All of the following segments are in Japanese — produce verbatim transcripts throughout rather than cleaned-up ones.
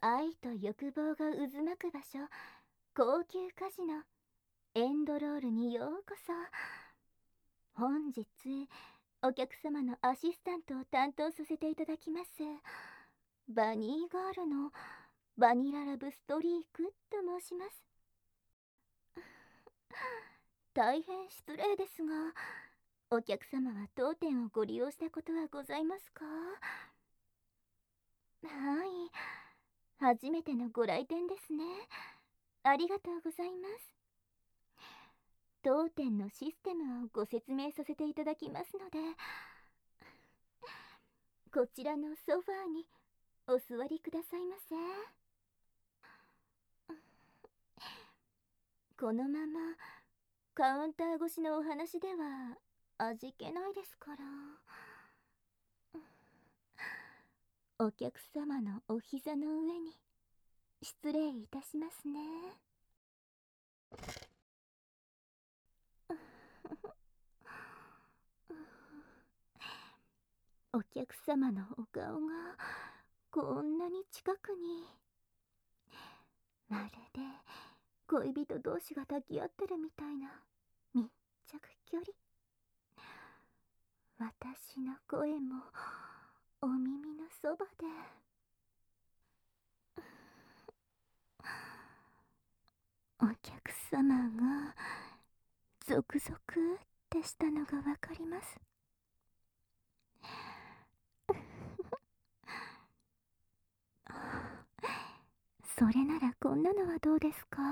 愛と欲望が渦巻く場所、高級カジノエンドロールにようこそ。本日お客様のアシスタントを担当させていただきますバニーガールのバニララブストリークと申します。大変失礼ですが、お客様は当店をご利用したことはございますか？はい、初めてのご来店ですね。ありがとうございます。当店のシステムをご説明させていただきますので、こちらのソファーにお座りくださいませ。このままカウンター越しのお話では味気ないですから。お客様のお膝の上に失礼いたしますね。お客様のお顔がこんなに近くに、まるで恋人同士が抱き合ってるみたいな密着距離。私の声もお耳のそばで。お客様がゾクゾクってしたのがわかります。それならこんなのはどうですか？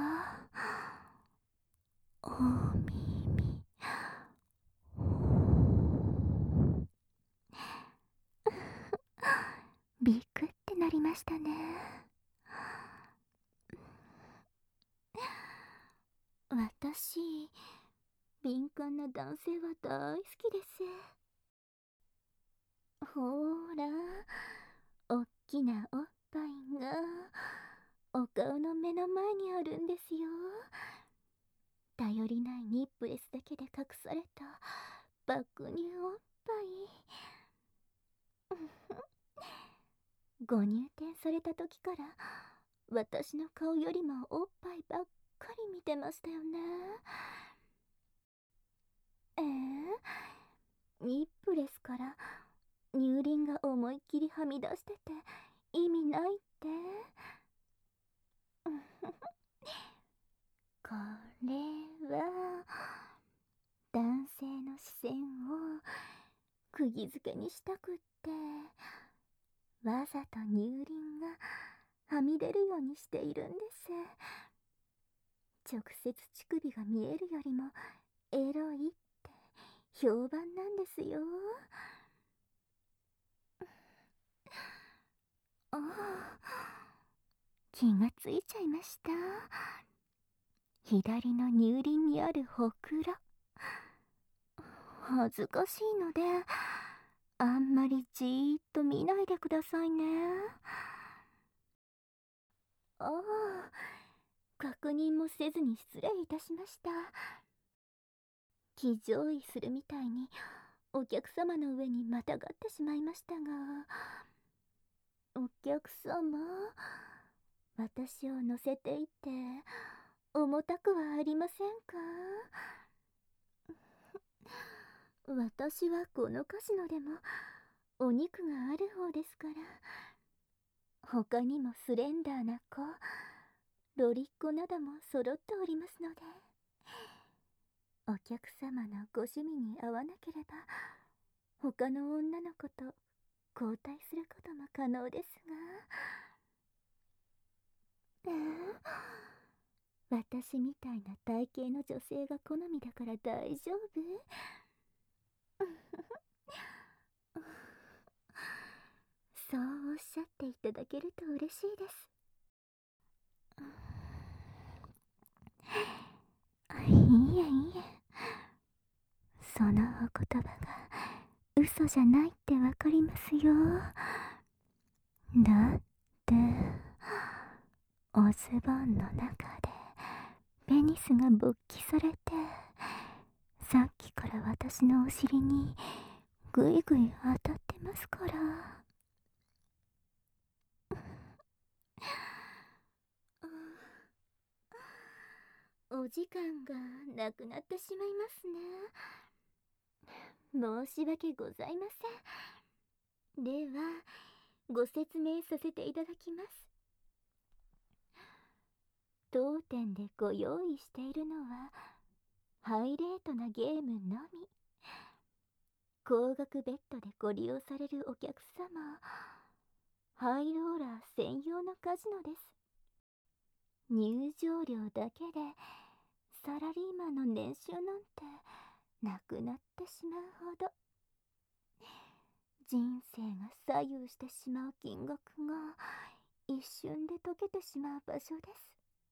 お耳ビクってなりましたね。私、敏感な男性は大好きです。ほーら、おっきなおっぱいがお顔の目の前にあるんですよ。頼りないニップレスだけで隠された爆乳おっぱい。ご入店された時から私の顔よりもおっぱいばっかり見てましたよね。えー、ニップレスから乳輪が思いっきりはみ出してて意味ないって。これは男性の視線を釘付けにしたくって、わざと乳輪がはみ出るようにしているんです。直接乳首が見えるよりもエロいって評判なんですよ。ああ、気がついちゃいました。左の乳輪にあるほくろ、恥ずかしいのであんまりじーっと見ないでくださいね。ああ、確認もせずに失礼いたしました。騎乗位するみたいにお客様の上にまたがってしまいましたが、お客様、私を乗せていって重たくはありませんか？私はこのカジノでもお肉がある方ですから。他にもスレンダーな子、ロリッコなども揃っておりますので、お客様のご趣味に合わなければ他の女の子と交代することも可能ですが。えー、私みたいな体型の女性が好みだから大丈夫？そうおっしゃっていただけると嬉しいです。いいえいいえ、そのお言葉が嘘じゃないってわかりますよ。だっておズボンの中でペニスが勃起されて、さっきから私のお尻にぐいぐい当たってますから。 お時間がなくなってしまいますね。申し訳ございません。ではご説明させていただきます。当店でご用意しているのはハイレートなゲームのみ。高額ベッドでご利用されるお客様、ハイローラー専用のカジノです。入場料だけでサラリーマンの年収なんてなくなってしまうほど、人生が左右してしまう金額が一瞬で溶けてしまう場所です。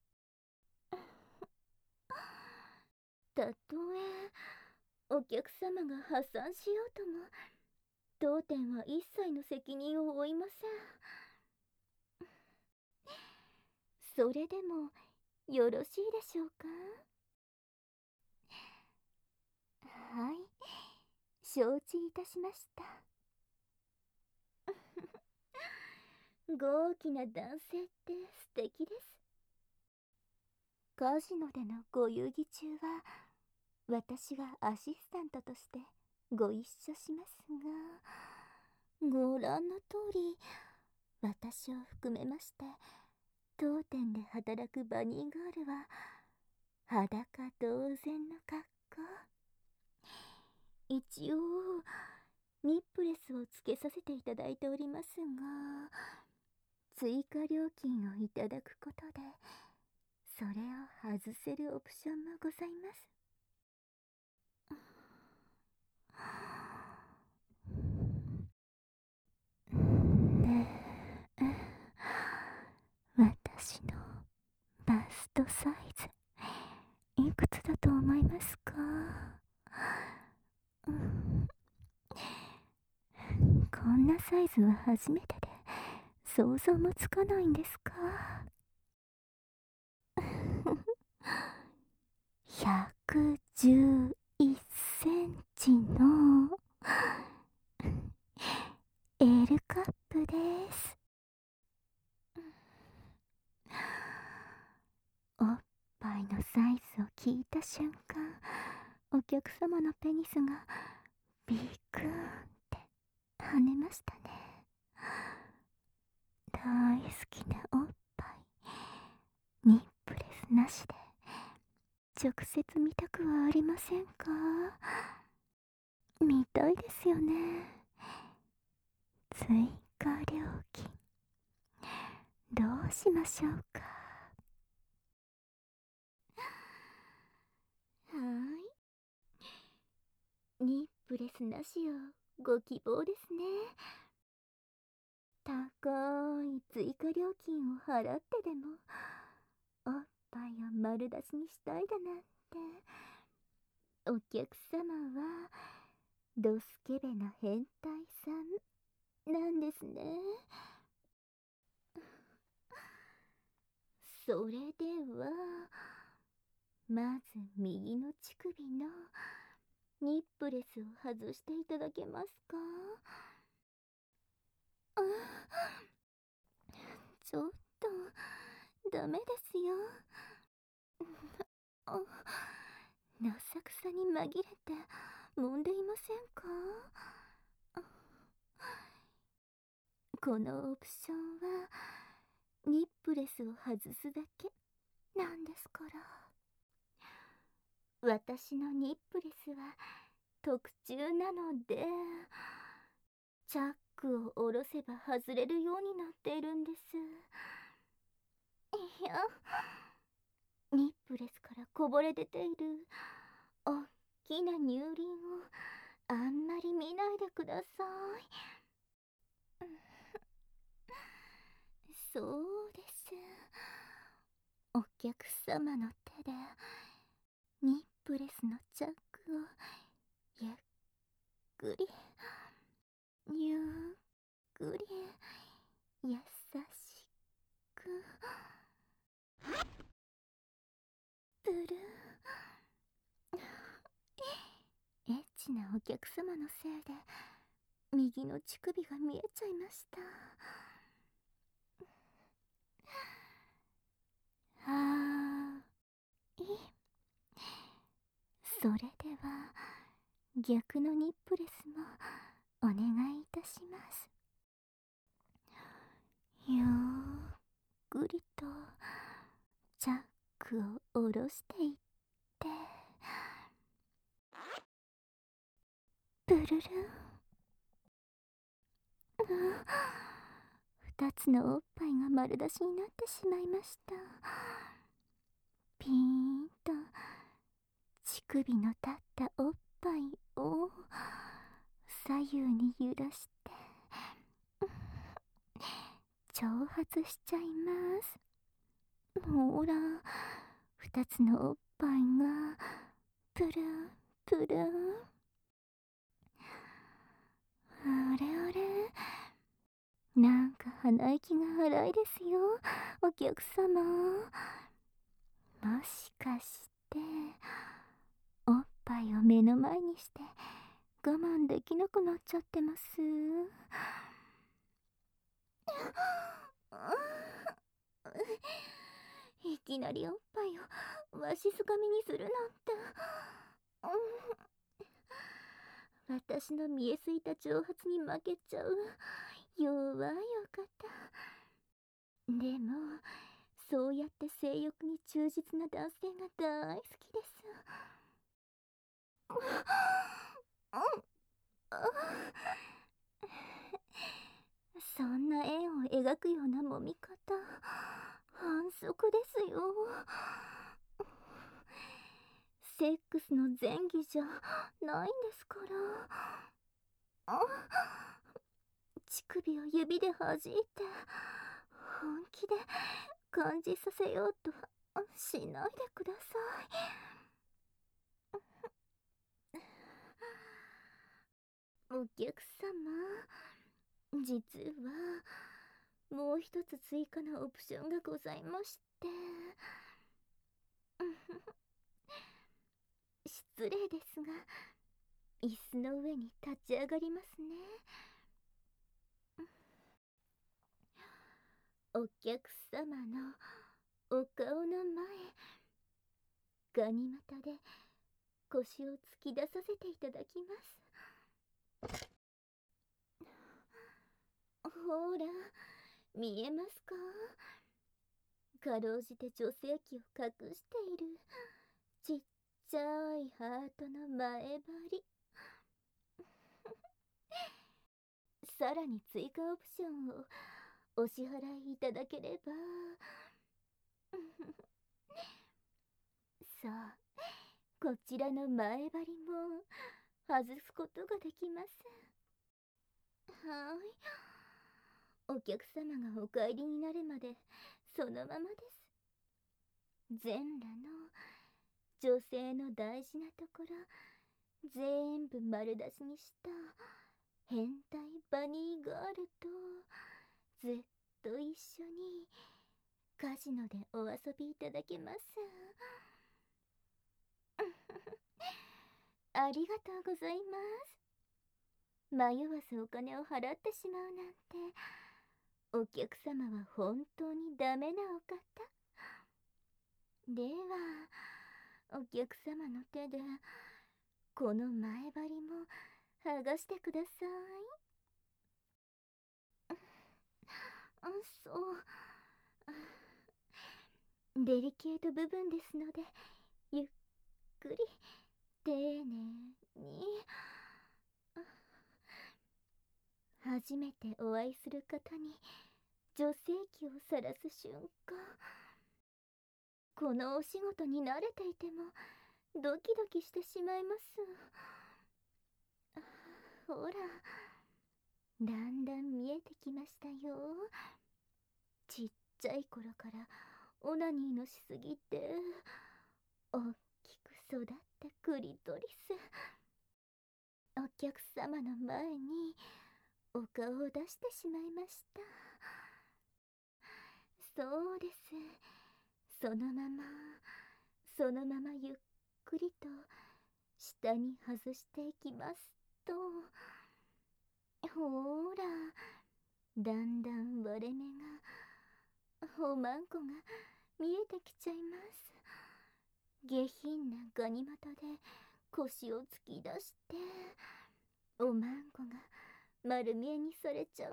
たとえお客様が破産しようとも、当店は一切の責任を負いません。それでもよろしいでしょうか？はい、承知いたしました。豪気な男性って素敵です。カジノでのご遊戯中は私がアシスタントとしてご一緒しますが、ご覧の通り私を含めまして当店で働くバニーガールは裸同然の格好。一応ニップレスをつけさせていただいておりますが、追加料金をいただくことでそれを外せるオプションもございます。ねえ、私のバストサイズいくつだと思いますか？うん、こんなサイズは初めてで想像もつかないんですか？ひゃくじゅういっセンチの エル カップです。おっぱいのサイズを聞いた瞬間、お客様のペニスがビクーンって跳ねましたね。大好きなおっぱい、ニップレスなしで直接見たくはありませんか？見たいですよね。追加料金どうしましょうか？はーい、ニップレスなしをご希望ですね。高い追加料金を払ってでもおっぱいを丸出しにしたいだなんて、お客様はドスケベな変態さんなんですね。それではまず右の乳首のニップレスを外していただけますか？あ、ちょっとダメですよ。あ、なさくさに紛れて揉んでいませんか？このオプションはニップレスを外すだけなんですから。私のニップレスは特注なので、チャックを下ろせば外れるようになっているんです。いや、ニップレスからこぼれ出ているおっきな乳輪をあんまり見ないでください。そうです。お客様の手でニップレスのチャックをゆっくりゆっくり優しくプルエッチなお客様のせいで右の乳首が見えちゃいました。はーい、 それでは逆のニップレスもお願いいたします。ゆっくりとチャックを下ろしていって、ブルルン。二つのおっぱいが丸出しになってしまいました。ピーンと乳首の立ったおっぱいを左右に揺らして挑発しちゃいます。ほら、二つのおっぱいがプルンプルン。あれあれ、なんか鼻息が荒いですよ、お客様。もしかしておっぱいを目の前にして我慢できなくなっちゃってます？いきなりおっぱいをわしづかみにするなんて、うん、私の見えすいた挑発に負けちゃう弱いお方。でもそうやって性欲に忠実な男性が大好きです。そんな円を描くような揉み方、反則ですよ。セックスの前儀じゃないんですから。乳首を指で弾いて本気で感じさせようとしないでください。お客様、実はもう一つ追加のオプションがございまして。失礼ですが、椅子の上に立ち上がりますね。お客様のお顔の前、ガニ股で腰を突き出させていただきます。ほら、見えますか？かろうじて女性器を隠しているちっちゃいハートの前張り。さらに追加オプションをお支払いいただければさあ、こちらの前張りも外すことができます。はい、お客様がお帰りになるまでそのままです。全裸の女性の大事なところ全部丸出しにした変態バニーガールとずっと一緒にカジノでお遊びいただけます。ありがとうございます。迷わずお金を払ってしまうなんて、お客様は本当にダメなお方。では、お客様の手でこの前張りも剥がしてください。あ、そう。デリケート部分ですので、ゆっくり丁寧に。初めてお会いする方に女性器を晒す瞬間、このお仕事に慣れていてもドキドキしてしまいます。ほら、だんだん見えてきましたよ。ちっちゃい頃からオナニーのしすぎておっきく育ったクリトリス。お客様の前にお顔を出してしまいました。そうです。そのままそのままゆっくりと下に外していきますと、ほーら、だんだん割れ目がおまんこが見えてきちゃいます。下品なガニ股で腰を突き出しておまんこが丸見えにされちゃうの。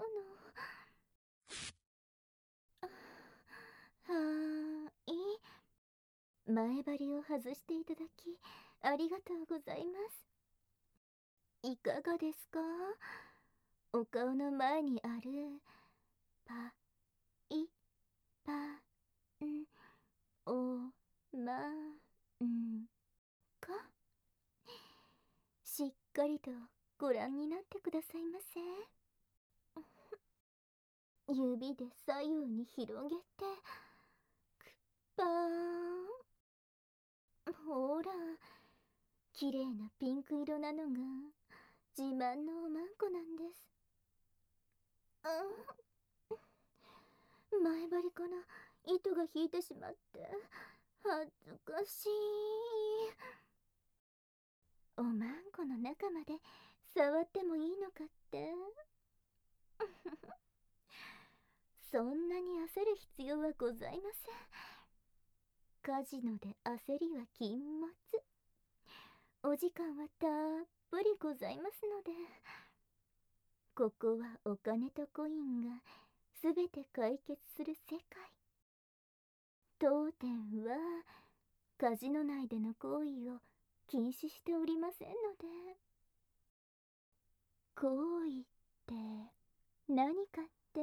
はーい。前張りを外していただきありがとうございます。いかがですか？お顔の前にあるパイパンおまんこ、しっかりとご覧になってくださいませ。指で左右に広げてくっぱーん。ほら、綺麗なピンク色なのが自慢のおまんこなんです。うん、前張りから糸が引いてしまって恥ずかしい。おまんこの中まで触ってもいいのかって。そんなに焦る必要はございません。カジノで焦りは禁物。お時間はたっぷりございますので。ここはお金とコインがすべて解決する世界。当店はカジノ内での行為を禁止しておりませんので。行為って何かって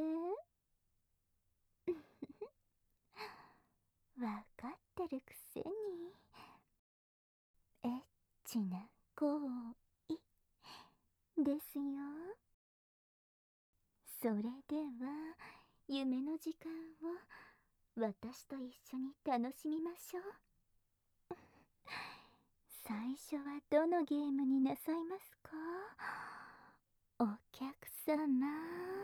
わかってるくせに。エッチな行為ですよ。それでは夢の時間を私と一緒に楽しみましょう。最初はどのゲームになさいますか？お客様。